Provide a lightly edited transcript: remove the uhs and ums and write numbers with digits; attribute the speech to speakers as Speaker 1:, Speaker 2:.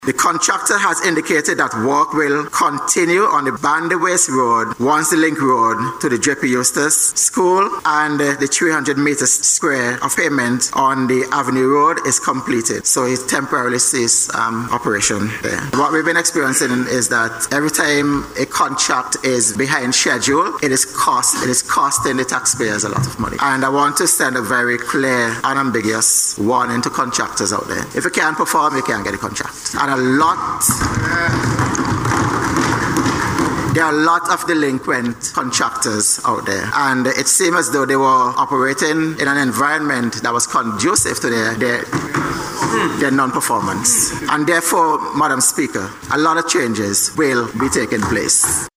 Speaker 1: The contractor has indicated that work will continue on the Bandy Waste Road once the link road to the J.P. Eustace School and the 300 meters square of pavement on the Avenue Road is completed. So it temporarily ceased operation there. What we've been experiencing is that every time a contract is behind schedule, it is costing the taxpayers a lot of money. And I want to send a very clear, unambiguous warning to contractors out there. If you can't perform, you can't get a contract. And there are a lot of delinquent contractors out there, and it seemed as though they were operating in an environment that was conducive to their non-performance. And therefore, Madam Speaker, a lot of changes will be taking place.